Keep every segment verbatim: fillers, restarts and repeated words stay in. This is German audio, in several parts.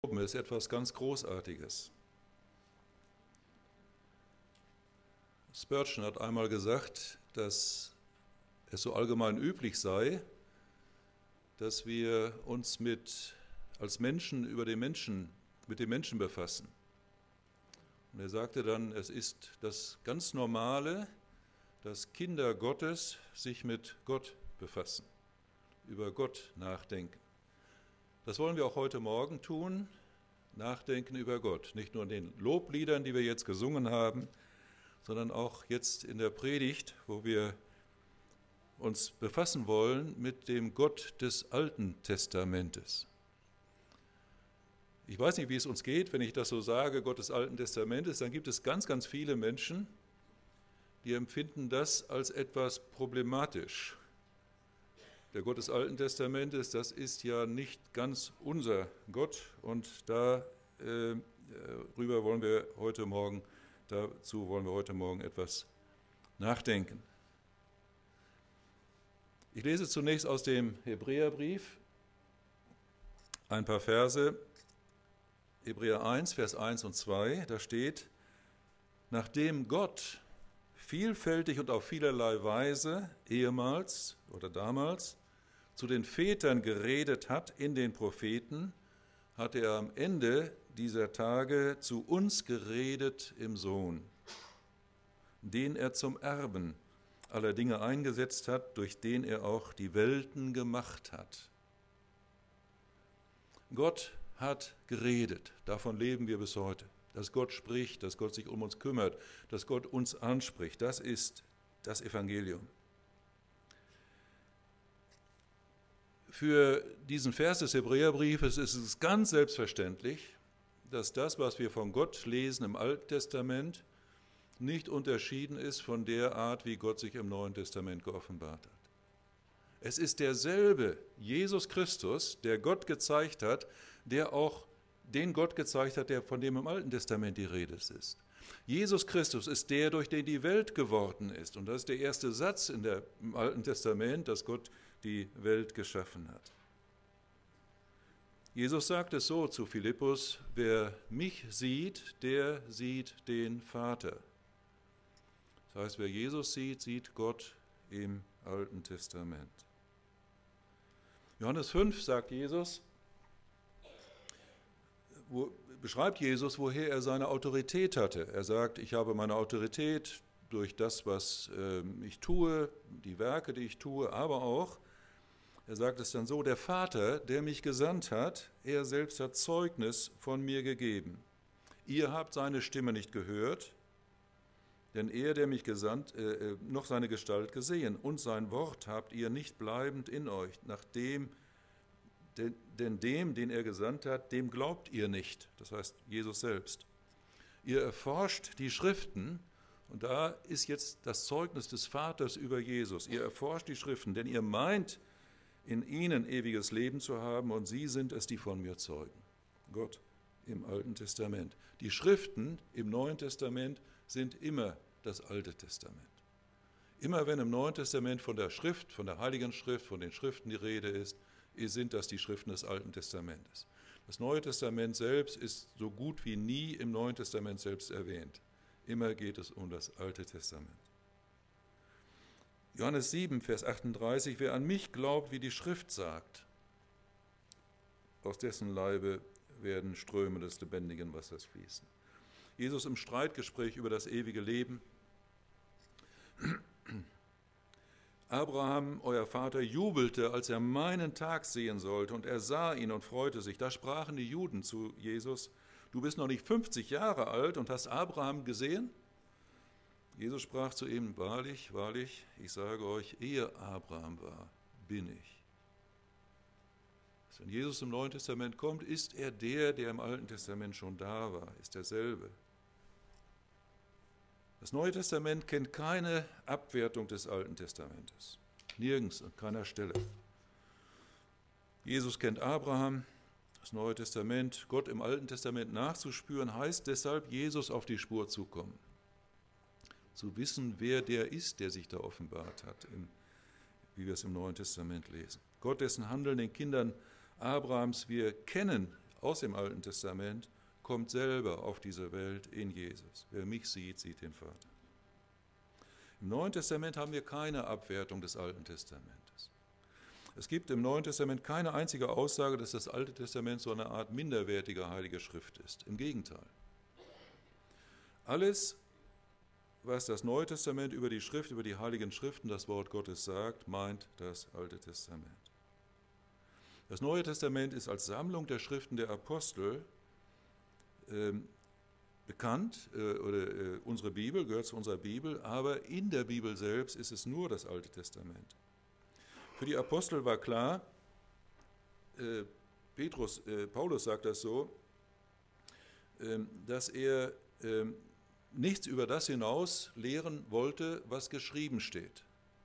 Glauben ist etwas ganz Großartiges. Spurgeon hat einmal gesagt, dass es so allgemein üblich sei, dass wir uns mit, als Menschen über den Menschen, mit dem Menschen befassen. Und er sagte dann, es ist das ganz Normale, dass Kinder Gottes sich mit Gott befassen, über Gott nachdenken. Das wollen wir auch heute Morgen tun, nachdenken über Gott. Nicht nur in den Lobliedern, die wir jetzt gesungen haben, sondern auch jetzt in der Predigt, wo wir uns befassen wollen mit dem Gott des Alten Testamentes. Ich weiß nicht, wie es uns geht, wenn ich das so sage, Gott des Alten Testamentes, dann gibt es ganz, ganz viele Menschen, die empfinden das als etwas problematisch. Der Gott des Alten Testamentes, das ist ja nicht ganz unser Gott und darüber äh, wollen wir heute Morgen, dazu wollen wir heute Morgen etwas nachdenken. Ich lese zunächst aus dem Hebräerbrief ein paar Verse, Hebräer eins, Vers eins und zwei, da steht: Nachdem Gott vielfältig und auf vielerlei Weise ehemals oder damals zu den Vätern geredet hat in den Propheten, hat er am Ende dieser Tage zu uns geredet im Sohn, den er zum Erben aller Dinge eingesetzt hat, durch den er auch die Welten gemacht hat. Gott hat geredet, davon leben wir bis heute. Dass Gott spricht, dass Gott sich um uns kümmert, dass Gott uns anspricht, das ist das Evangelium. Für diesen Vers des Hebräerbriefes ist es ganz selbstverständlich, dass das, was wir von Gott lesen im Alten Testament, nicht unterschieden ist von der Art, wie Gott sich im Neuen Testament geoffenbart hat. Es ist derselbe Jesus Christus, der Gott gezeigt hat, der auch den Gott gezeigt hat, der von dem im Alten Testament die Rede ist. Jesus Christus ist der, durch den die Welt geworden ist. Und das ist der erste Satz in der, im Alten Testament, dass Gott die Welt geschaffen hat. Jesus sagt es so zu Philippus: Wer mich sieht, der sieht den Vater. Das heißt, wer Jesus sieht, sieht Gott im Alten Testament. Johannes fünf sagt Jesus, wo, beschreibt Jesus, woher er seine Autorität hatte. Er sagt, ich habe meine Autorität durch das, was äh, ich tue, die Werke, die ich tue, aber auch, er sagt es dann so, der Vater, der mich gesandt hat, er selbst hat Zeugnis von mir gegeben. Ihr habt seine Stimme nicht gehört, denn er, der mich gesandt, äh, noch seine Gestalt gesehen, und sein Wort habt ihr nicht bleibend in euch, nachdem Denn, denn dem, den er gesandt hat, dem glaubt ihr nicht. Das heißt, Jesus selbst. Ihr erforscht die Schriften, und da ist jetzt das Zeugnis des Vaters über Jesus. Ihr erforscht die Schriften, denn ihr meint, in ihnen ewiges Leben zu haben, und sie sind es, die von mir zeugen. Gott im Alten Testament. Die Schriften im Neuen Testament sind immer das Alte Testament. Immer wenn im Neuen Testament von der Schrift, von der Heiligen Schrift, von den Schriften die Rede ist, sind das die Schriften des Alten Testamentes. Das Neue Testament selbst ist so gut wie nie im Neuen Testament selbst erwähnt. Immer geht es um das Alte Testament. Johannes sieben, Vers achtunddreißig, wer an mich glaubt, wie die Schrift sagt, aus dessen Leibe werden Ströme des lebendigen Wassers fließen. Jesus im Streitgespräch über das ewige Leben. Abraham, euer Vater, jubelte, als er meinen Tag sehen sollte, und er sah ihn und freute sich. Da sprachen die Juden zu Jesus: Du bist noch nicht fünfzig Jahre alt und hast Abraham gesehen? Jesus sprach zu ihm: Wahrlich, wahrlich, ich sage euch, ehe Abraham war, bin ich. Wenn Jesus im Neuen Testament kommt, ist er der, der im Alten Testament schon da war, ist derselbe. Das Neue Testament kennt keine Abwertung des Alten Testamentes. Nirgends, an keiner Stelle. Jesus kennt Abraham. Das Neue Testament, Gott im Alten Testament nachzuspüren, heißt deshalb, Jesus auf die Spur zu kommen. Zu wissen, wer der ist, der sich da offenbart hat, wie wir es im Neuen Testament lesen. Gott, dessen Handeln den Kindern Abrahams wir kennen aus dem Alten Testament kommt selber auf diese Welt in Jesus. Wer mich sieht, sieht den Vater. Im Neuen Testament haben wir keine Abwertung des Alten Testamentes. Es gibt im Neuen Testament keine einzige Aussage, dass das Alte Testament so eine Art minderwertige heilige Schrift ist. Im Gegenteil. Alles, was das Neue Testament über die Schrift, über die heiligen Schriften, das Wort Gottes sagt, meint das Alte Testament. Das Neue Testament ist als Sammlung der Schriften der Apostel äh, bekannt, äh, oder äh, unsere Bibel gehört zu unserer Bibel, aber in der Bibel selbst ist es nur das Alte Testament. Für die Apostel war klar, äh, Petrus, äh, Paulus sagt das so, äh, dass er äh, nichts über das hinaus lehren wollte, was geschrieben steht.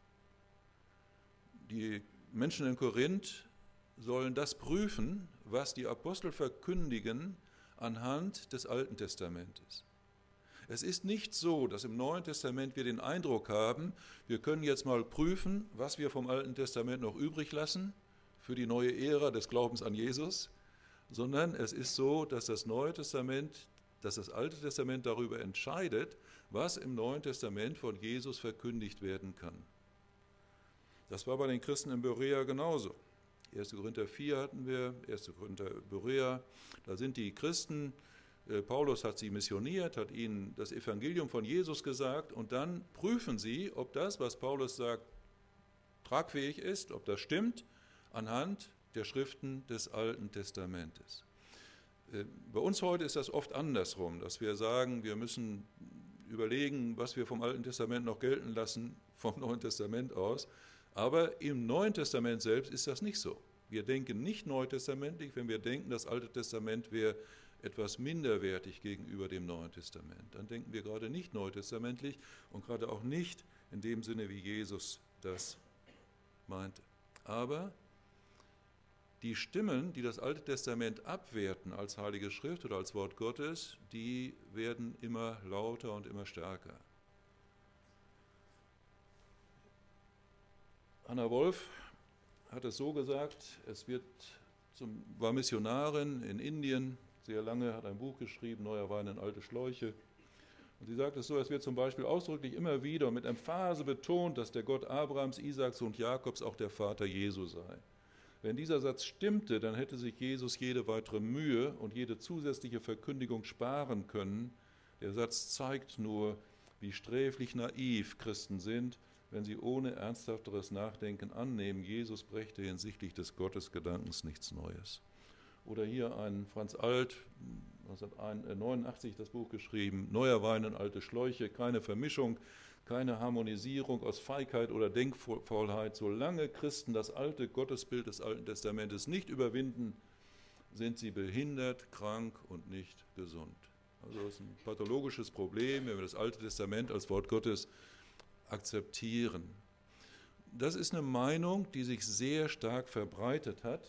Die Menschen in Korinth sollen das prüfen, was die Apostel verkündigen anhand des Alten Testamentes. Es ist nicht so, dass im Neuen Testament wir den Eindruck haben, wir können jetzt mal prüfen, was wir vom Alten Testament noch übrig lassen für die neue Ära des Glaubens an Jesus, sondern es ist so, dass das Neue Testament, dass das Alte Testament darüber entscheidet, was im Neuen Testament von Jesus verkündigt werden kann. Das war bei den Christen in Berea genauso. erster Korinther vier hatten wir, erster Korinther Berea, da sind die Christen, Paulus hat sie missioniert, hat ihnen das Evangelium von Jesus gesagt und dann prüfen sie, ob das, was Paulus sagt, tragfähig ist, ob das stimmt, anhand der Schriften des Alten Testamentes. Bei uns heute ist das oft andersrum, dass wir sagen, wir müssen überlegen, was wir vom Alten Testament noch gelten lassen, vom Neuen Testament aus. Aber im Neuen Testament selbst ist das nicht so. Wir denken nicht neutestamentlich, wenn wir denken, das Alte Testament wäre etwas minderwertig gegenüber dem Neuen Testament. Dann denken wir gerade nicht neutestamentlich und gerade auch nicht in dem Sinne, wie Jesus das meinte. Aber die Stimmen, die das Alte Testament abwerten als Heilige Schrift oder als Wort Gottes, die werden immer lauter und immer stärker. Anna Wolf hat es so gesagt, es wird zum, war Missionarin in Indien, sehr lange, hat ein Buch geschrieben, Neuer Wein in alte Schläuche. Und sie sagt es so, es wird zum Beispiel ausdrücklich immer wieder mit Emphase betont, dass der Gott Abrahams, Isaaks und Jakobs auch der Vater Jesu sei. Wenn dieser Satz stimmte, dann hätte sich Jesus jede weitere Mühe und jede zusätzliche Verkündigung sparen können. Der Satz zeigt nur, wie sträflich naiv Christen sind, wenn sie ohne ernsthafteres Nachdenken annehmen, Jesus brächte hinsichtlich des Gottesgedankens nichts Neues. Oder hier ein Franz Alt, neunzehnhundertneunundachtzig das Buch geschrieben, Neuer Wein in alte Schläuche, keine Vermischung, keine Harmonisierung aus Feigheit oder Denkfaulheit. Solange Christen das alte Gottesbild des Alten Testamentes nicht überwinden, sind sie behindert, krank und nicht gesund. Also das ist ein pathologisches Problem, wenn wir das Alte Testament als Wort Gottes akzeptieren. Das ist eine Meinung, die sich sehr stark verbreitet hat.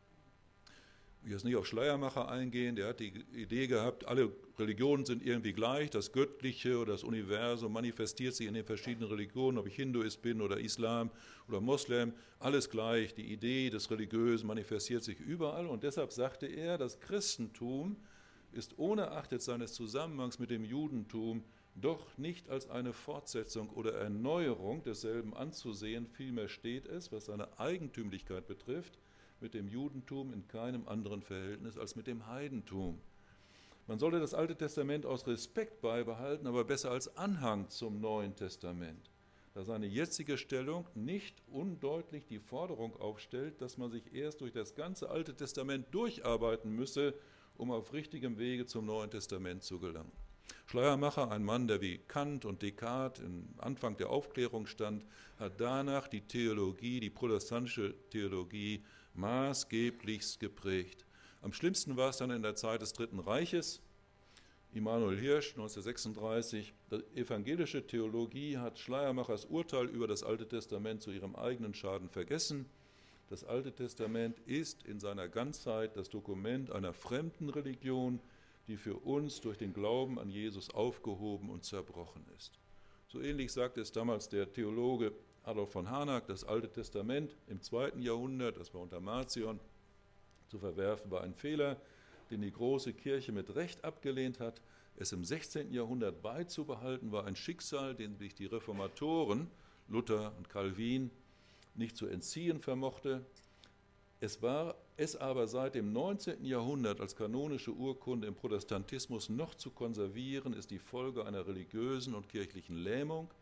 Ich will jetzt nicht auf Schleiermacher eingehen, der hat die Idee gehabt, alle Religionen sind irgendwie gleich, das Göttliche oder das Universum manifestiert sich in den verschiedenen Religionen, ob ich Hinduist bin oder Islam oder Moslem, alles gleich, die Idee des Religiösen manifestiert sich überall und deshalb sagte er, das Christentum ist ohne Achtung seines Zusammenhangs mit dem Judentum doch nicht als eine Fortsetzung oder Erneuerung desselben anzusehen, vielmehr steht es, was seine Eigentümlichkeit betrifft, mit dem Judentum in keinem anderen Verhältnis als mit dem Heidentum. Man sollte das Alte Testament aus Respekt beibehalten, aber besser als Anhang zum Neuen Testament, da seine jetzige Stellung nicht undeutlich die Forderung aufstellt, dass man sich erst durch das ganze Alte Testament durcharbeiten müsse, um auf richtigem Wege zum Neuen Testament zu gelangen. Schleiermacher, ein Mann, der wie Kant und Descartes im Anfang der Aufklärung stand, hat danach die Theologie, die protestantische Theologie, maßgeblichst geprägt. Am schlimmsten war es dann in der Zeit des Dritten Reiches. Immanuel Hirsch, neunzehnhundertsechsunddreißig. Die evangelische Theologie hat Schleiermachers Urteil über das Alte Testament zu ihrem eigenen Schaden vergessen. Das Alte Testament ist in seiner Ganzheit das Dokument einer fremden Religion, die für uns durch den Glauben an Jesus aufgehoben und zerbrochen ist. So ähnlich sagte es damals der Theologe Adolf von Harnack, das Alte Testament im zweiten Jahrhundert, das war unter Marcion, zu verwerfen war ein Fehler. den die große Kirche mit Recht abgelehnt hat. Es im sechzehnten Jahrhundert beizubehalten, war ein Schicksal, dem sich die Reformatoren, Luther und Calvin, nicht zu entziehen vermochte. Es war es aber seit dem neunzehnten Jahrhundert als kanonische Urkunde im Protestantismus noch zu konservieren, ist die Folge einer religiösen und kirchlichen Lähmung.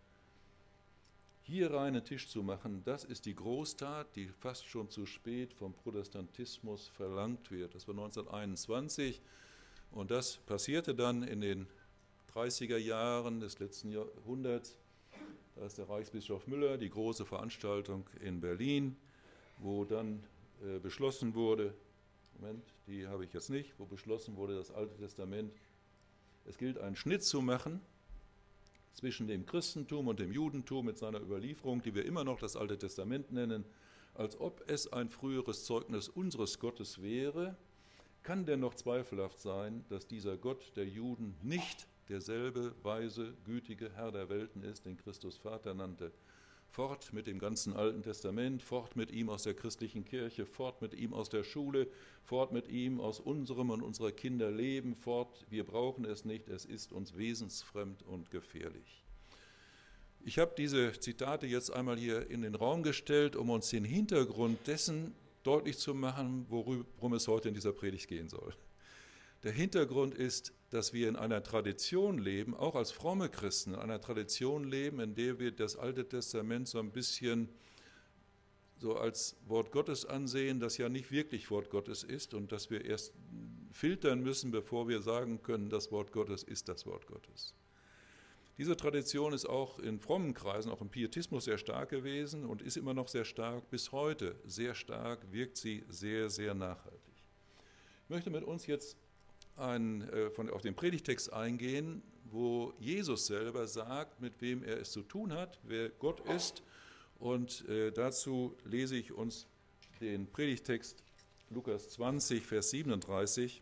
Hier reinen Tisch zu machen, das ist die Großtat, die fast schon zu spät vom Protestantismus verlangt wird. Das war neunzehnhunderteinundzwanzig und das passierte dann in den dreißiger Jahren des letzten Jahrhunderts. Da ist der Reichsbischof Müller, die große Veranstaltung in Berlin, wo dann äh, beschlossen wurde, Moment, die habe ich jetzt nicht, wo beschlossen wurde, das Alte Testament, es gilt einen Schnitt zu machen zwischen dem Christentum und dem Judentum mit seiner Überlieferung, die wir immer noch das Alte Testament nennen, als ob es ein früheres Zeugnis unseres Gottes wäre, kann denn noch zweifelhaft sein, dass dieser Gott der Juden nicht derselbe weise, gütige Herr der Welten ist, den Christus Vater nannte. Fort mit dem ganzen Alten Testament, fort mit ihm aus der christlichen Kirche, fort mit ihm aus der Schule, fort mit ihm aus unserem und unserer Kinder Leben, fort, wir brauchen es nicht, es ist uns wesensfremd und gefährlich. Ich habe diese Zitate jetzt einmal hier in den Raum gestellt, um uns den Hintergrund dessen deutlich zu machen, worum es heute in dieser Predigt gehen soll. Der Hintergrund ist, dass wir in einer Tradition leben, auch als fromme Christen, in einer Tradition leben, in der wir das Alte Testament so ein bisschen so als Wort Gottes ansehen, das ja nicht wirklich Wort Gottes ist und dass wir erst filtern müssen, bevor wir sagen können, das Wort Gottes ist das Wort Gottes. Diese Tradition ist auch in frommen Kreisen, auch im Pietismus sehr stark gewesen und ist immer noch sehr stark, bis heute sehr stark, wirkt sie sehr, sehr nachhaltig. Ich möchte mit uns jetzt Ein, äh, von, auf den Predigtext eingehen, wo Jesus selber sagt, mit wem er es zu tun hat, wer Gott ist. Und äh, dazu lese ich uns den Predigtext Lukas zwanzig, Vers siebenunddreißig.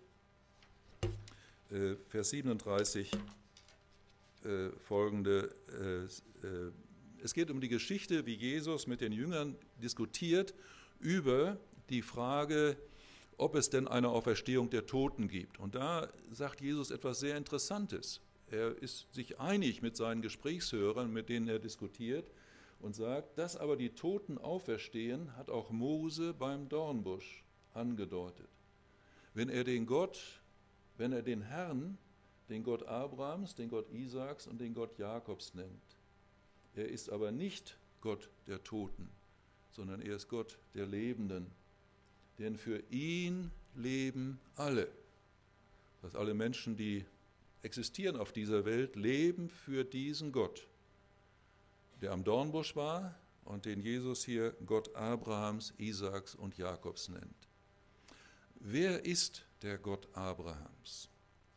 Äh, Vers siebenunddreißig äh, folgende. Äh, äh, es geht um die Geschichte, wie Jesus mit den Jüngern diskutiert über die Frage, ob es denn eine Auferstehung der Toten gibt. Und da sagt Jesus etwas sehr Interessantes. Er ist sich einig mit seinen Gesprächshörern, mit denen er diskutiert, und sagt, dass aber die Toten auferstehen, hat auch Mose beim Dornbusch angedeutet. Wenn er den Gott, wenn er den Herrn, den Gott Abrahams, den Gott Isaaks und den Gott Jakobs nennt. Er ist aber nicht Gott der Toten, sondern er ist Gott der Lebenden. Denn für ihn leben alle. Das heißt, alle Menschen, die existieren auf dieser Welt, leben für diesen Gott, der am Dornbusch war und den Jesus hier Gott Abrahams, Isaaks und Jakobs nennt. Wer ist der Gott Abrahams?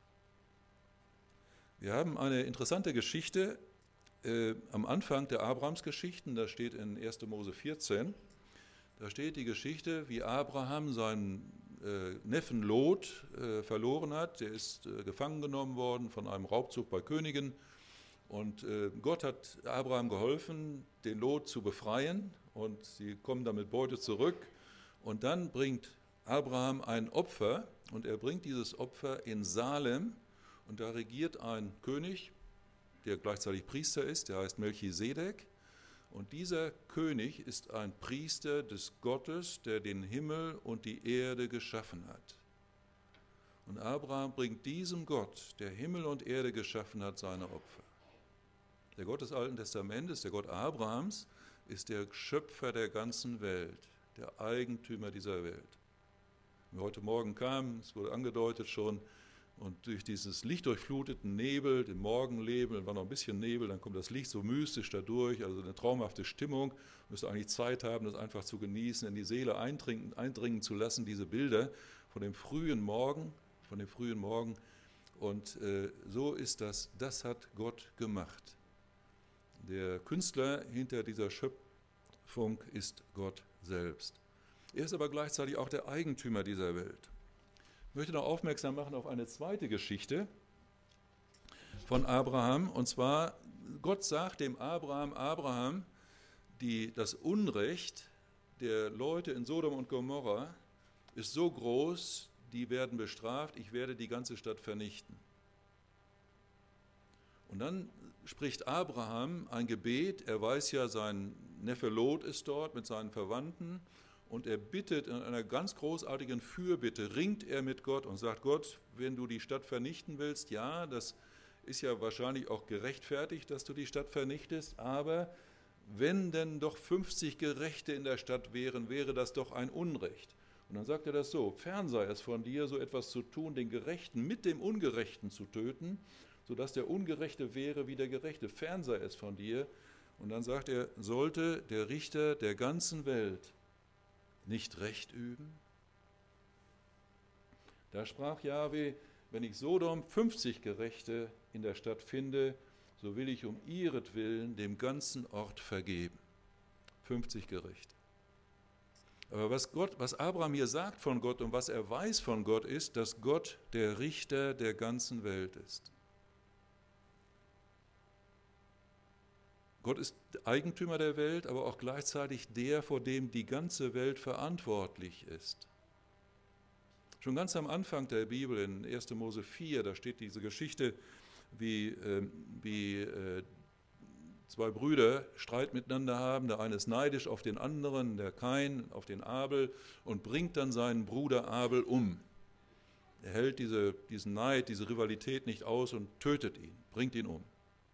Wir haben eine interessante Geschichte äh, am Anfang der Abrahamsgeschichten, das steht in erster Mose vierzehn. Da steht die Geschichte, wie Abraham seinen äh, Neffen Lot äh, verloren hat. Der ist äh, gefangen genommen worden von einem Raubzug bei Königen. Und äh, Gott hat Abraham geholfen, den Lot zu befreien. Und sie kommen dann mit Beute zurück. Und dann bringt Abraham ein Opfer. Und er bringt dieses Opfer in Salem. Und da regiert ein König, der gleichzeitig Priester ist, der heißt Melchisedek. Und dieser König ist ein Priester des Gottes, der den Himmel und die Erde geschaffen hat. Und Abraham bringt diesem Gott, der Himmel und Erde geschaffen hat, seine Opfer. Der Gott des Alten Testamentes, der Gott Abrahams, ist der Schöpfer der ganzen Welt, der Eigentümer dieser Welt. Wenn wir heute Morgen kamen, es wurde angedeutet schon, und durch dieses lichtdurchfluteten Nebel, den Morgennebel, war noch ein bisschen Nebel, dann kommt das Licht so mystisch dadurch, also eine traumhafte Stimmung. Müsst ihr eigentlich Zeit haben, das einfach zu genießen, in die Seele eindringen, eindringen zu lassen, diese Bilder von dem frühen Morgen, von dem frühen Morgen. Und äh, so ist das, das hat Gott gemacht. Der Künstler hinter dieser Schöpfung ist Gott selbst. Er ist aber gleichzeitig auch der Eigentümer dieser Welt. Ich möchte noch aufmerksam machen auf eine zweite Geschichte von Abraham. Und zwar, Gott sagt dem Abraham, Abraham, die, das Unrecht der Leute in Sodom und Gomorra ist so groß, die werden bestraft, ich werde die ganze Stadt vernichten. Und dann spricht Abraham ein Gebet, er weiß ja, sein Neffe Lot ist dort mit seinen Verwandten und er bittet in einer ganz großartigen Fürbitte, ringt er mit Gott und sagt, Gott, wenn du die Stadt vernichten willst, ja, das ist ja wahrscheinlich auch gerechtfertigt, dass du die Stadt vernichtest, aber wenn denn doch fünfzig Gerechte in der Stadt wären, wäre das doch ein Unrecht. Und dann sagt er das so, fern sei es von dir, so etwas zu tun, den Gerechten mit dem Ungerechten zu töten, sodass der Ungerechte wäre wie der Gerechte, fern sei es von dir. Und dann sagt er, sollte der Richter der ganzen Welt nicht Recht üben? Da sprach Jahwe, wenn ich Sodom fünfzig Gerechte in der Stadt finde, so will ich um ihretwillen dem ganzen Ort vergeben. fünfzig Gerechte. Aber was Gott, was Abraham hier sagt von Gott und was er weiß von Gott ist, dass Gott der Richter der ganzen Welt ist. Gott ist Eigentümer der Welt, aber auch gleichzeitig der, vor dem die ganze Welt verantwortlich ist. Schon ganz am Anfang der Bibel, in erster Mose vier, da steht diese Geschichte, wie, äh, wie äh, zwei Brüder Streit miteinander haben. Der eine ist neidisch auf den anderen, der Kain auf den Abel, und bringt dann seinen Bruder Abel um. Er hält diese, diesen Neid, diese Rivalität nicht aus und tötet ihn, bringt ihn um.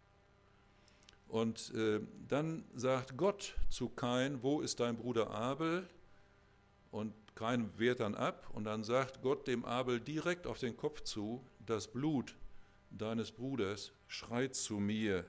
Und äh, dann sagt Gott zu Kain, wo ist dein Bruder Abel? Und Kain wehrt dann ab und dann sagt Gott dem Abel direkt auf den Kopf zu, das Blut deines Bruders schreit zu mir.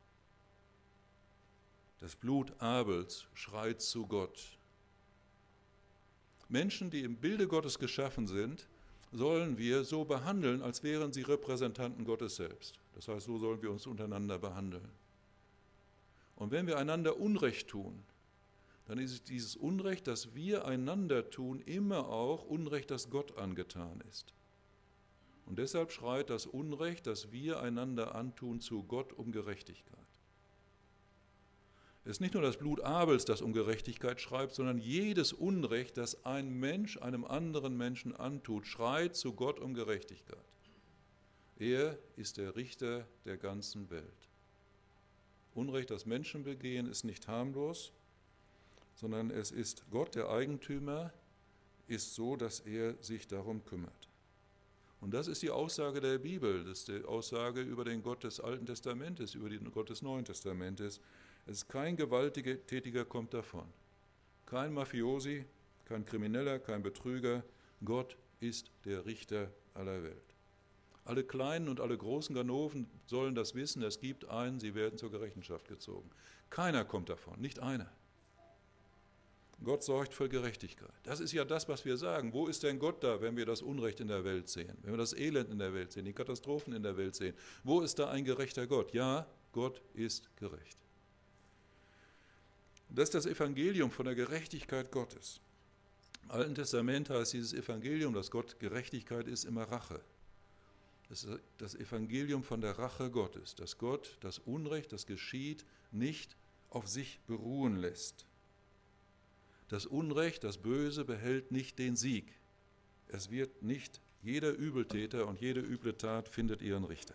Das Blut Abels schreit zu Gott. Menschen, die im Bilde Gottes geschaffen sind, sollen wir so behandeln, als wären sie Repräsentanten Gottes selbst. Das heißt, so sollen wir uns untereinander behandeln. Und wenn wir einander Unrecht tun, dann ist dieses Unrecht, das wir einander tun, immer auch Unrecht, das Gott angetan ist. Und deshalb schreit das Unrecht, das wir einander antun, zu Gott um Gerechtigkeit. Es ist nicht nur das Blut Abels, das um Gerechtigkeit schreit, sondern jedes Unrecht, das ein Mensch einem anderen Menschen antut, schreit zu Gott um Gerechtigkeit. Er ist der Richter der ganzen Welt. Unrecht, das Menschen begehen, ist nicht harmlos, sondern es ist Gott, der Eigentümer, ist so, dass er sich darum kümmert. Und das ist die Aussage der Bibel, das ist die Aussage über den Gott des Alten Testamentes, über den Gott des Neuen Testamentes. Es ist kein Gewalttätiger kommt davon, kein Mafiosi, kein Krimineller, kein Betrüger. Gott ist der Richter aller Welt. Alle Kleinen und alle großen Ganoven sollen das wissen, es gibt einen, sie werden zur Rechenschaft gezogen. Keiner kommt davon, nicht einer. Gott sorgt für Gerechtigkeit. Das ist ja das, was wir sagen. Wo ist denn Gott da, wenn wir das Unrecht in der Welt sehen, wenn wir das Elend in der Welt sehen, die Katastrophen in der Welt sehen? Wo ist da ein gerechter Gott? Ja, Gott ist gerecht. Das ist das Evangelium von der Gerechtigkeit Gottes. Im Alten Testament heißt dieses Evangelium, dass Gott Gerechtigkeit ist, immer Rache. Das ist das Evangelium von der Rache Gottes, dass Gott das Unrecht, das geschieht, nicht auf sich beruhen lässt. Das Unrecht, das Böse behält nicht den Sieg. Es wird nicht, jeder Übeltäter und jede üble Tat findet ihren Richter.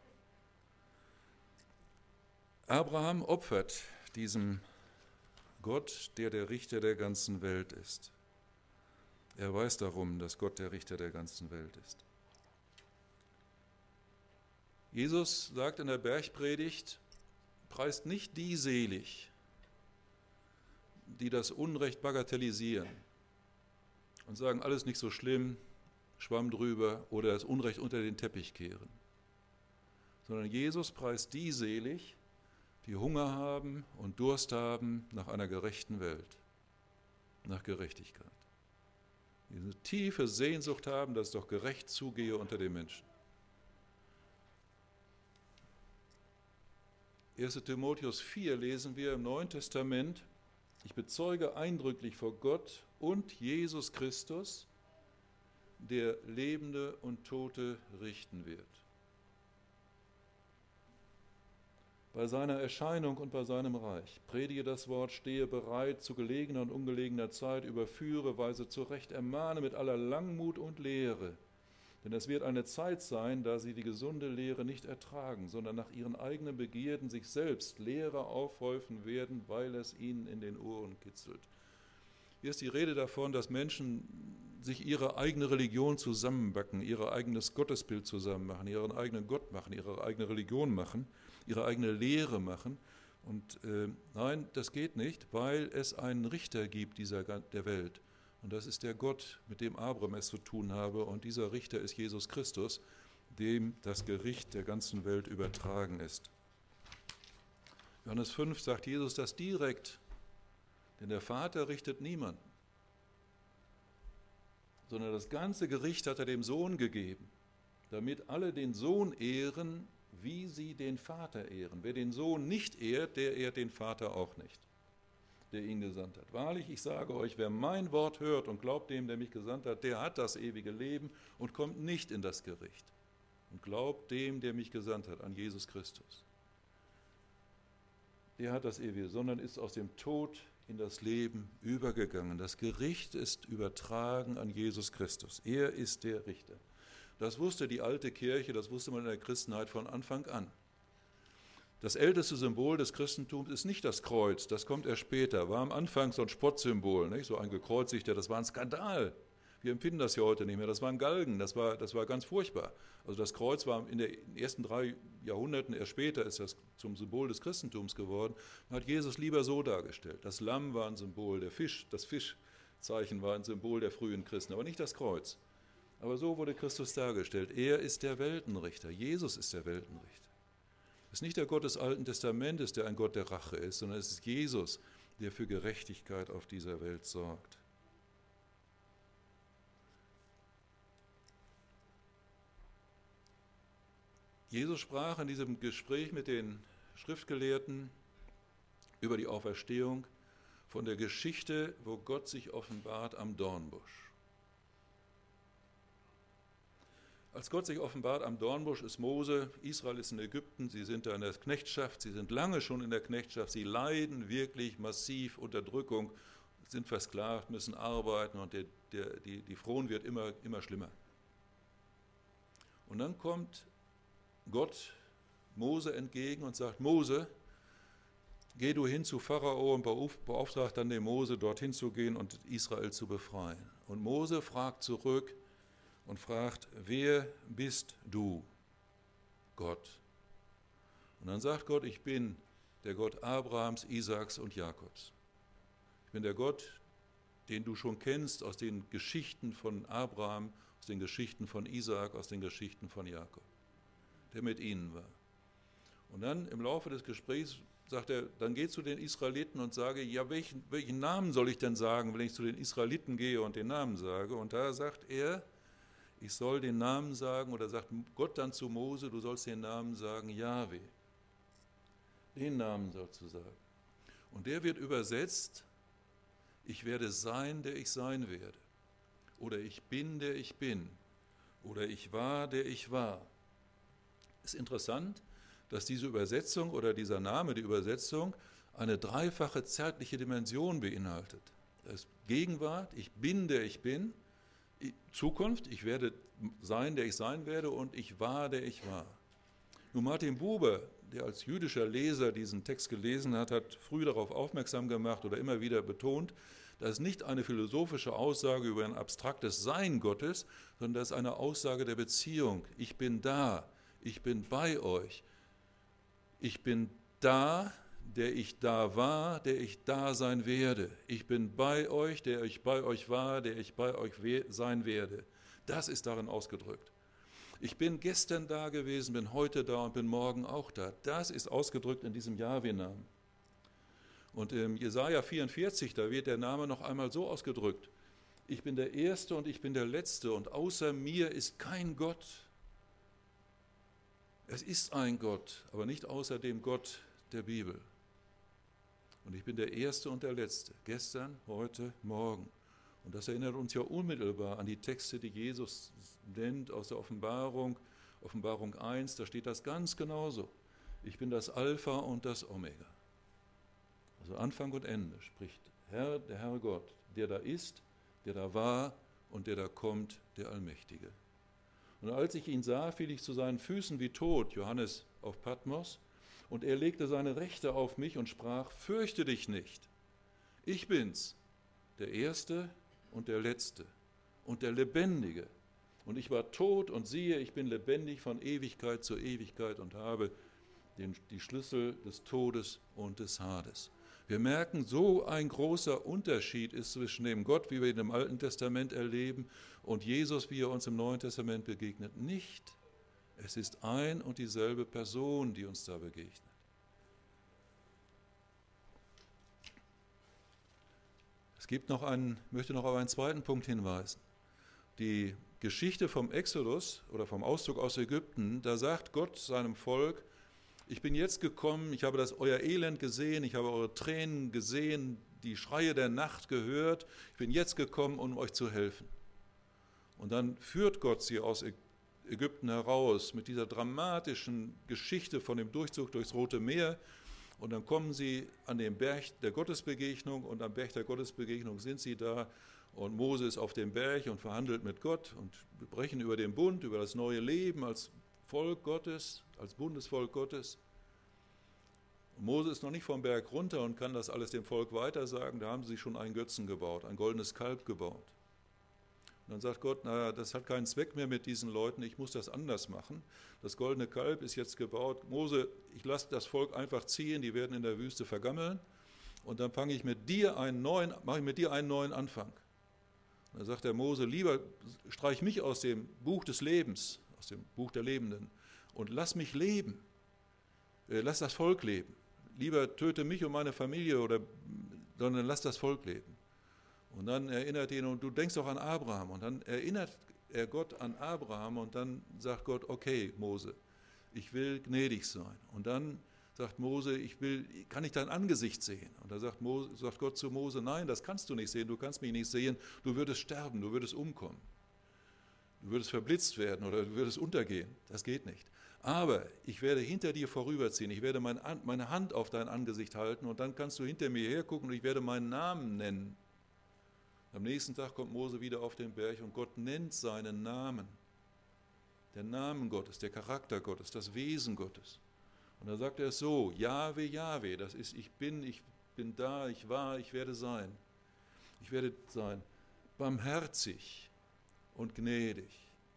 Abraham opfert diesem Gott, der der Richter der ganzen Welt ist. Er weiß darum, dass Gott der Richter der ganzen Welt ist. Jesus sagt in der Bergpredigt, preist nicht die selig, die das Unrecht bagatellisieren und sagen, alles nicht so schlimm, Schwamm drüber oder das Unrecht unter den Teppich kehren. Sondern Jesus preist die selig, die Hunger haben und Durst haben nach einer gerechten Welt, nach Gerechtigkeit. Die eine tiefe Sehnsucht haben, dass es doch gerecht zugehe unter den Menschen. erster Timotheus vier lesen wir im Neuen Testament, ich bezeuge eindrücklich vor Gott und Jesus Christus, der Lebende und Tote richten wird. bei seiner Erscheinung und bei seinem Reich. Predige das Wort, stehe bereit zu gelegener und ungelegener Zeit, überführe, weise zurecht, ermahne mit aller Langmut und Lehre. Denn es wird eine Zeit sein, da sie die gesunde Lehre nicht ertragen, sondern nach ihren eigenen Begierden sich selbst Lehrer aufhäufen werden, weil es ihnen in den Ohren kitzelt. Hier ist die Rede davon, dass Menschen sich ihre eigene Religion zusammenbacken, ihr eigenes Gottesbild zusammen machen, ihren eigenen Gott machen, ihre eigene Religion machen, ihre eigene Lehre machen. Und äh, nein, das geht nicht, weil es einen Richter gibt dieser, der Welt. Und das ist der Gott, mit dem Abraham es zu tun habe. Und dieser Richter ist Jesus Christus, dem das Gericht der ganzen Welt übertragen ist. Johannes fünf sagt Jesus das direkt, denn der Vater richtet niemanden, sondern das ganze Gericht hat er dem Sohn gegeben, damit alle den Sohn ehren, wie sie den Vater ehren. Wer den Sohn nicht ehrt, der ehrt den Vater auch nicht, der ihn gesandt hat. Wahrlich, ich sage euch, wer mein Wort hört und glaubt dem, der mich gesandt hat, der hat das ewige Leben und kommt nicht in das Gericht. Und glaubt dem, der mich gesandt hat, an Jesus Christus. Der hat das ewige, sondern ist aus dem Tod in das Leben übergegangen. Das Gericht ist übertragen an Jesus Christus. Er ist der Richter. Das wusste die alte Kirche, das wusste man in der Christenheit von Anfang an. Das älteste Symbol des Christentums ist nicht das Kreuz, das kommt erst später, war am Anfang so ein Spottsymbol, nicht? So ein gekreuzigter, das war ein Skandal. Wir empfinden das ja heute nicht mehr, das war ein Galgen, das war, das war ganz furchtbar. Also das Kreuz war in den ersten drei Jahrhunderten, erst später ist das zum Symbol des Christentums geworden. Man hat Jesus lieber so dargestellt. Das Lamm war ein Symbol, der Fisch, das Fischzeichen war ein Symbol der frühen Christen, aber nicht das Kreuz. Aber so wurde Christus dargestellt. Er ist der Weltenrichter, Jesus ist der Weltenrichter. Es ist nicht der Gott des Alten Testamentes, der ein Gott der Rache ist, sondern es ist Jesus, der für Gerechtigkeit auf dieser Welt sorgt. Jesus sprach in diesem Gespräch mit den Schriftgelehrten über die Auferstehung von der Geschichte, wo Gott sich offenbart am Dornbusch. Als Gott sich offenbart am Dornbusch ist Mose, Israel ist in Ägypten, sie sind da in der Knechtschaft, sie sind lange schon in der Knechtschaft, sie leiden wirklich massiv Unterdrückung, sind versklavt, müssen arbeiten und der, der, die, die Fron wird immer, immer schlimmer. Und dann kommt Gott Mose entgegen und sagt, Mose, geh du hin zu Pharao und beauftragt dann den Mose, dorthin zu gehen und Israel zu befreien. Und Mose fragt zurück und fragt, wer bist du, Gott? Und dann sagt Gott, ich bin der Gott Abrahams, Isaaks und Jakobs. Ich bin der Gott, den du schon kennst aus den Geschichten von Abraham, aus den Geschichten von Isaak, aus den Geschichten von Jakob, der mit ihnen war. Und dann im Laufe des Gesprächs sagt er, dann geh zu den Israeliten und sage, ja, welchen, welchen Namen soll ich denn sagen, wenn ich zu den Israeliten gehe und den Namen sage? Und da sagt er, ich soll den Namen sagen, oder sagt Gott dann zu Mose, du sollst den Namen sagen, Jahwe. Den Namen sollst du sagen. Und der wird übersetzt, ich werde sein, der ich sein werde. Oder ich bin, der ich bin. Oder ich war, der ich war. Es ist interessant, dass diese Übersetzung oder dieser Name, die Übersetzung, eine dreifache zeitliche Dimension beinhaltet. Das ist Gegenwart, ich bin, der ich bin, Zukunft, ich werde sein, der ich sein werde, und ich war, der ich war. Nun, Martin Buber, der als jüdischer Leser diesen Text gelesen hat, hat früh darauf aufmerksam gemacht oder immer wieder betont, das ist nicht eine philosophische Aussage über ein abstraktes Sein Gottes, sondern das ist eine Aussage der Beziehung. Ich bin da, ich bin bei euch. Ich bin da, der ich da war, der ich da sein werde. Ich bin bei euch, der ich bei euch war, der ich bei euch sein werde. Das ist darin ausgedrückt. Ich bin gestern da gewesen, bin heute da und bin morgen auch da. Das ist ausgedrückt in diesem Jahwe-Namen. Und im Jesaja vierundvierzig, da wird der Name noch einmal so ausgedrückt. Ich bin der Erste und ich bin der Letzte und außer mir ist kein Gott. Es ist ein Gott, aber nicht außer dem Gott der Bibel. Und ich bin der Erste und der Letzte, gestern, heute, morgen. Und das erinnert uns ja unmittelbar an die Texte, die Jesus nennt aus der Offenbarung, Offenbarung eins, da steht das ganz genauso. Ich bin das Alpha und das Omega. Also Anfang und Ende spricht Herr, der Herr Gott, der da ist, der da war und der da kommt, der Allmächtige. Und als ich ihn sah, fiel ich zu seinen Füßen wie tot, Johannes auf Patmos, und er legte seine Rechte auf mich und sprach, fürchte dich nicht, ich bin's, der Erste und der Letzte und der Lebendige. Und ich war tot und siehe, ich bin lebendig von Ewigkeit zu Ewigkeit und habe den, die Schlüssel des Todes und des Hades. Wir merken, so ein großer Unterschied ist zwischen dem Gott, wie wir ihn im Alten Testament erleben, und Jesus, wie er uns im Neuen Testament begegnet, nicht. Es ist ein und dieselbe Person, die uns da begegnet. Es gibt noch einen, ich möchte noch auf einen zweiten Punkt hinweisen. Die Geschichte vom Exodus oder vom Auszug aus Ägypten, da sagt Gott seinem Volk, ich bin jetzt gekommen, ich habe das euer Elend gesehen, ich habe eure Tränen gesehen, die Schreie der Nacht gehört, ich bin jetzt gekommen, um euch zu helfen. Und dann führt Gott sie aus Ägypten heraus mit dieser dramatischen Geschichte von dem Durchzug durchs Rote Meer. Und dann kommen sie an den Berg der Gottesbegegnung und am Berg der Gottesbegegnung sind sie da und Mose ist auf dem Berg und verhandelt mit Gott und wir sprechen über den Bund, über das neue Leben als Volk Gottes, als Bundesvolk Gottes. Und Mose ist noch nicht vom Berg runter und kann das alles dem Volk weitersagen, da haben sie schon einen Götzen gebaut, ein goldenes Kalb gebaut. Und dann sagt Gott, naja, das hat keinen Zweck mehr mit diesen Leuten, ich muss das anders machen. Das goldene Kalb ist jetzt gebaut. Mose, ich lasse das Volk einfach ziehen, die werden in der Wüste vergammeln. Und dann fange ich mit dir einen neuen, mache ich mit dir einen neuen Anfang. Und dann sagt der Mose, lieber streich mich aus dem Buch des Lebens, aus dem Buch der Lebenden und lass mich leben. Lass das Volk leben. Lieber töte mich und meine Familie, oder, sondern lass das Volk leben. Und dann erinnert ihn, und du denkst doch an Abraham. Und dann erinnert er Gott an Abraham und dann sagt Gott, okay, Mose, ich will gnädig sein. Und dann sagt Mose, ich will, kann ich dein Angesicht sehen? Und da sagt, Mose, sagt Gott zu Mose, nein, das kannst du nicht sehen, du kannst mich nicht sehen, du würdest sterben, du würdest umkommen. Du würdest verblitzt werden oder du würdest untergehen. Das geht nicht. Aber ich werde hinter dir vorüberziehen, ich werde meine Hand auf dein Angesicht halten und dann kannst du hinter mir hergucken und ich werde meinen Namen nennen. Am nächsten Tag kommt Mose wieder auf den Berg und Gott nennt seinen Namen. Der Namen Gottes, der Charakter Gottes, das Wesen Gottes. Und dann sagt er es so, Jahwe, Jahwe, das ist, ich bin, ich bin da, ich war, ich werde sein. Ich werde sein, barmherzig und gnädig.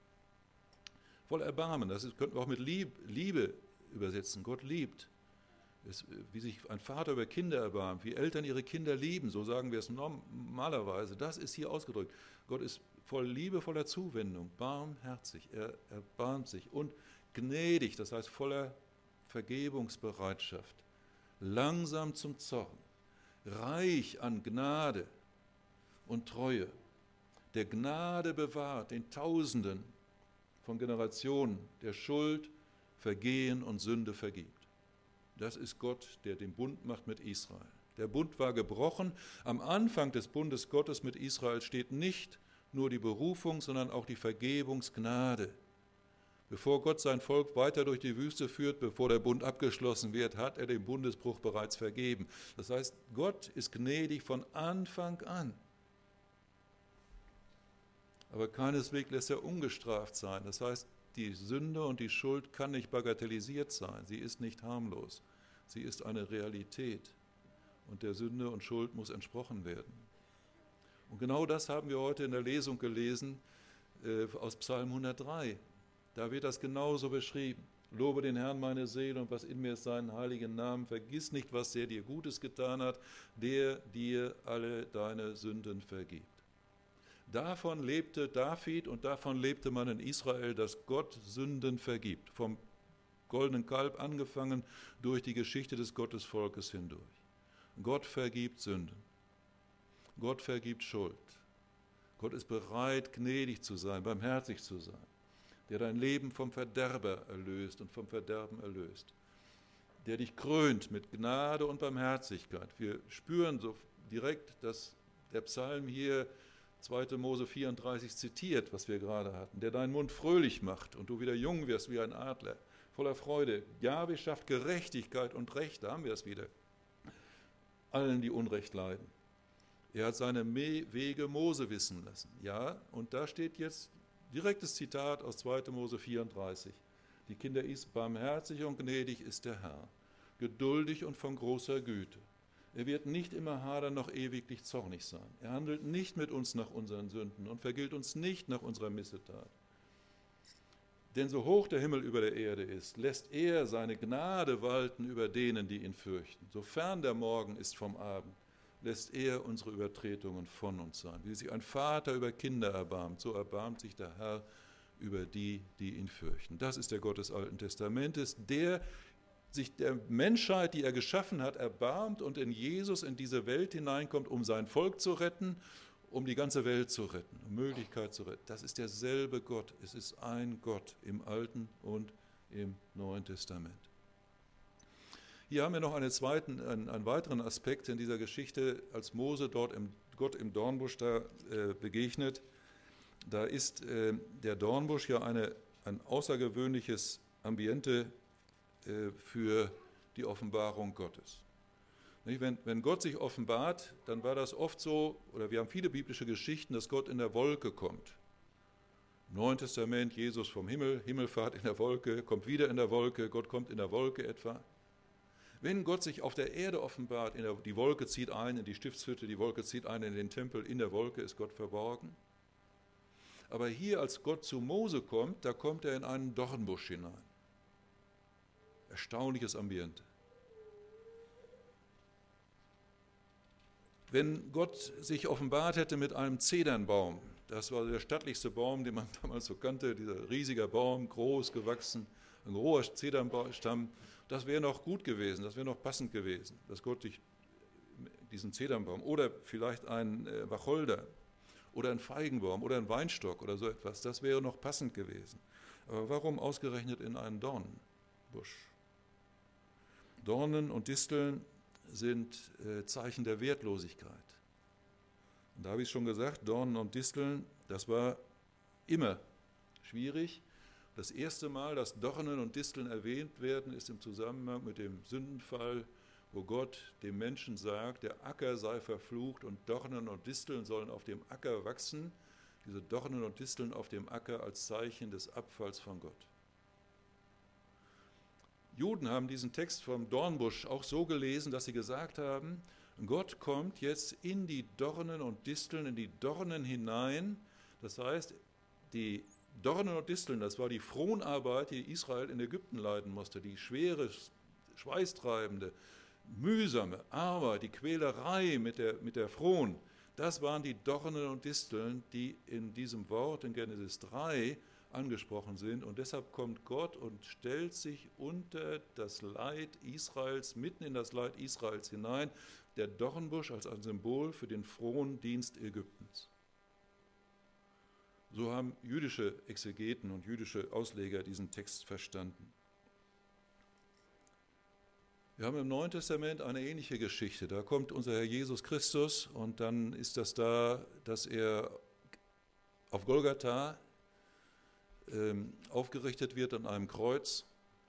Voll Erbarmen, das ist, könnten wir auch mit Liebe übersetzen. Gott liebt. Es, wie sich ein Vater über Kinder erbarmt, wie Eltern ihre Kinder lieben, so sagen wir es normalerweise, das ist hier ausgedrückt. Gott ist voll Liebe, voller Zuwendung, barmherzig, er erbarmt sich und gnädig, das heißt voller Vergebungsbereitschaft, langsam zum Zorn, reich an Gnade und Treue, der Gnade bewahrt den Tausenden von Generationen, der Schuld, Vergehen und Sünde vergibt. Das ist Gott, der den Bund macht mit Israel. Der Bund war gebrochen. Am Anfang des Bundes Gottes mit Israel steht nicht nur die Berufung, sondern auch die Vergebungsgnade. Bevor Gott sein Volk weiter durch die Wüste führt, bevor der Bund abgeschlossen wird, hat er den Bundesbruch bereits vergeben. Das heißt, Gott ist gnädig von Anfang an. Aber keineswegs lässt er ungestraft sein. Das heißt, die Sünde und die Schuld kann nicht bagatellisiert sein. Sie ist nicht harmlos. Sie ist eine Realität. Und der Sünde und Schuld muss entsprochen werden. Und genau das haben wir heute in der Lesung gelesen äh, aus Psalm hundertdrei. Da wird das genauso beschrieben. Lobe den Herrn, meine Seele, und was in mir ist, seinen heiligen Namen. Vergiss nicht, was der dir Gutes getan hat, der dir alle deine Sünden vergibt. Davon lebte David und davon lebte man in Israel, dass Gott Sünden vergibt. Vom goldenen Kalb angefangen durch die Geschichte des Gottesvolkes hindurch. Gott vergibt Sünden. Gott vergibt Schuld. Gott ist bereit, gnädig zu sein, barmherzig zu sein, der dein Leben vom Verderber erlöst und vom Verderben erlöst, der dich krönt mit Gnade und Barmherzigkeit. Wir spüren so direkt, dass der Psalm hier zweiter Mose vierunddreißig zitiert, was wir gerade hatten, der deinen Mund fröhlich macht und du wieder jung wirst wie ein Adler, voller Freude. Jahwe schafft Gerechtigkeit und Recht, da haben wir es wieder. Allen, die Unrecht leiden. Er hat seine Wege Mose wissen lassen. Ja, und da steht jetzt direktes Zitat aus zweiter Mose vierunddreißig. Die Kinder Israel, barmherzig und gnädig ist der Herr, geduldig und von großer Güte. Er wird nicht immer hadern noch ewiglich zornig sein. Er handelt nicht mit uns nach unseren Sünden und vergilt uns nicht nach unserer Missetat. Denn so hoch der Himmel über der Erde ist, lässt er seine Gnade walten über denen, die ihn fürchten. So fern der Morgen ist vom Abend, lässt er unsere Übertretungen von uns sein. Wie sich ein Vater über Kinder erbarmt, so erbarmt sich der Herr über die, die ihn fürchten. Das ist der Gott des Alten Testamentes, der sich der Menschheit, die er geschaffen hat, erbarmt und in Jesus in diese Welt hineinkommt, um sein Volk zu retten, um die ganze Welt zu retten, um Möglichkeit zu retten. Das ist derselbe Gott. Es ist ein Gott im Alten und im Neuen Testament. Hier haben wir noch einen, zweiten, einen, einen weiteren Aspekt in dieser Geschichte, als Mose dort im, Gott im Dornbusch da äh, begegnet. Da ist äh, der Dornbusch ja eine, ein außergewöhnliches Ambiente äh, für die Offenbarung Gottes. Nicht? Wenn, wenn Gott sich offenbart, dann war das oft so, oder wir haben viele biblische Geschichten, dass Gott in der Wolke kommt. Im Neuen Testament, Jesus vom Himmel, Himmelfahrt in der Wolke, kommt wieder in der Wolke, Gott kommt in der Wolke etwa. Wenn Gott sich auf der Erde offenbart, in der, die Wolke zieht ein in die Stiftshütte, die Wolke zieht ein in den Tempel, in der Wolke ist Gott verborgen. Aber hier, als Gott zu Mose kommt, da kommt er in einen Dornbusch hinein. Erstaunliches Ambiente. Wenn Gott sich offenbart hätte mit einem Zedernbaum, das war der stattlichste Baum, den man damals so kannte, dieser riesige Baum, groß gewachsen, ein hoher Zedernstamm, das wäre noch gut gewesen, das wäre noch passend gewesen, dass Gott sich diesen Zedernbaum oder vielleicht ein Wacholder oder ein Feigenbaum oder ein Weinstock oder so etwas, das wäre noch passend gewesen. Aber warum ausgerechnet in einen Dornenbusch? Dornen und Disteln sind äh, Zeichen der Wertlosigkeit. Und da habe ich schon gesagt, Dornen und Disteln, das war immer schwierig. Das erste Mal, dass Dornen und Disteln erwähnt werden, ist im Zusammenhang mit dem Sündenfall, wo Gott dem Menschen sagt, der Acker sei verflucht und Dornen und Disteln sollen auf dem Acker wachsen. Diese Dornen und Disteln auf dem Acker als Zeichen des Abfalls von Gott. Juden haben diesen Text vom Dornbusch auch so gelesen, dass sie gesagt haben, Gott kommt jetzt in die Dornen und Disteln, in die Dornen hinein. Das heißt, die Dornen und Disteln, das war die Fronarbeit, die Israel in Ägypten leiden musste, die schwere, schweißtreibende, mühsame Arbeit, die Quälerei mit der, mit der Fron. Das waren die Dornen und Disteln, die in diesem Wort in Genesis drei angesprochen sind. Und deshalb kommt Gott und stellt sich unter das Leid Israels, mitten in das Leid Israels hinein, der Dornbusch als ein Symbol für den frohen Dienst Ägyptens. So haben jüdische Exegeten und jüdische Ausleger diesen Text verstanden. Wir haben im Neuen Testament eine ähnliche Geschichte. Da kommt unser Herr Jesus Christus und dann ist das da, dass er auf Golgatha ähm, aufgerichtet wird an einem Kreuz.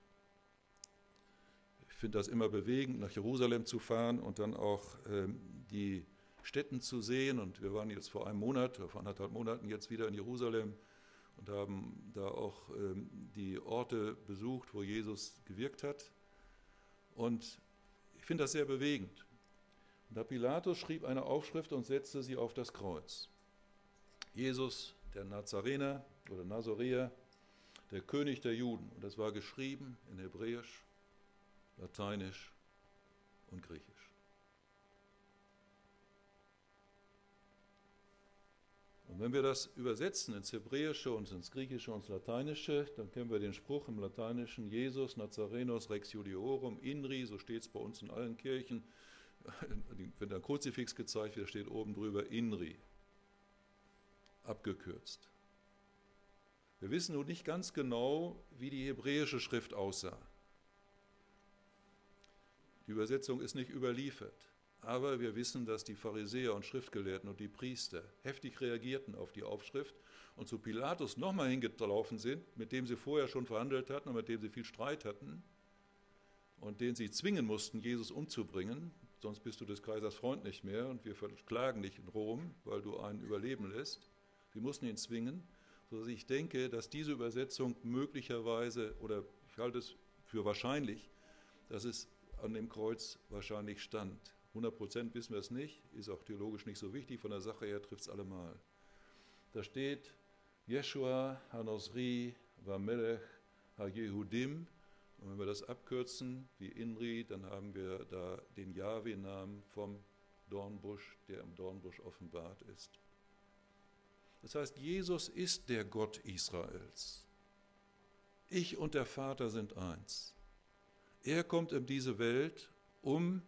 Ich finde das immer bewegend, nach Jerusalem zu fahren und dann auch ähm, die Stätten zu sehen. Und wir waren jetzt vor einem Monat, vor anderthalb Monaten jetzt wieder in Jerusalem und haben da auch ähm, die Orte besucht, wo Jesus gewirkt hat. Und ich finde das sehr bewegend. Und da Pilatus schrieb eine Aufschrift und setzte sie auf das Kreuz. Jesus, der Nazarener oder Nazoräer, der König der Juden. Und das war geschrieben in Hebräisch, Lateinisch und Griechisch. Und wenn wir das übersetzen ins Hebräische und ins Griechische und ins Lateinische, dann kennen wir den Spruch im Lateinischen, Jesus Nazarenos Rex Judiorum Inri, so steht es bei uns in allen Kirchen. Wenn da ein Kruzifix gezeigt wird, steht oben drüber Inri, abgekürzt. Wir wissen nun nicht ganz genau, wie die hebräische Schrift aussah. Die Übersetzung ist nicht überliefert. Aber wir wissen, dass die Pharisäer und Schriftgelehrten und die Priester heftig reagierten auf die Aufschrift und zu Pilatus nochmal hingelaufen sind, mit dem sie vorher schon verhandelt hatten und mit dem sie viel Streit hatten und den sie zwingen mussten, Jesus umzubringen. Sonst bist du des Kaisers Freund nicht mehr und wir verklagen dich in Rom, weil du einen überleben lässt. Sie mussten ihn zwingen, sodass ich denke, dass diese Übersetzung möglicherweise, oder ich halte es für wahrscheinlich, dass es an dem Kreuz wahrscheinlich stand. hundert Prozent wissen wir es nicht, ist auch theologisch nicht so wichtig, von der Sache her trifft es allemal. Da steht, Yeshua HaNosri Vamelech HaYehudim. Und wenn wir das abkürzen, wie Inri, dann haben wir da den Jahwe-Namen vom Dornbusch, der im Dornbusch offenbart ist. Das heißt, Jesus ist der Gott Israels. Ich und der Vater sind eins. Er kommt in diese Welt, um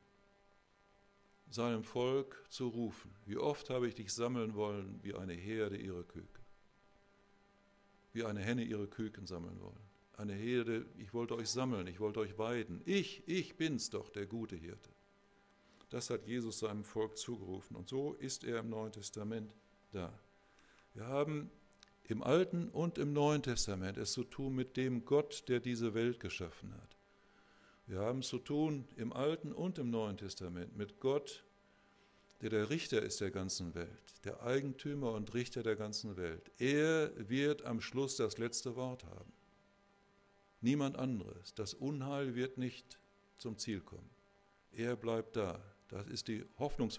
seinem Volk zu rufen. Wie oft habe ich dich sammeln wollen, wie eine Herde ihre Küken. Wie eine Henne ihre Küken sammeln wollen. Eine Herde, ich wollte euch sammeln, ich wollte euch weiden. Ich, ich bin's doch, der gute Hirte. Das hat Jesus seinem Volk zugerufen. Und so ist er im Neuen Testament da. Wir haben im Alten und im Neuen Testament es zu tun mit dem Gott, der diese Welt geschaffen hat. Wir haben es zu tun im Alten und im Neuen Testament mit Gott, der der Richter ist der ganzen Welt, der Eigentümer und Richter der ganzen Welt. Er wird am Schluss das letzte Wort haben. Niemand anderes. Das Unheil wird nicht zum Ziel kommen. Er bleibt da. Das ist die Hoffnungsvolle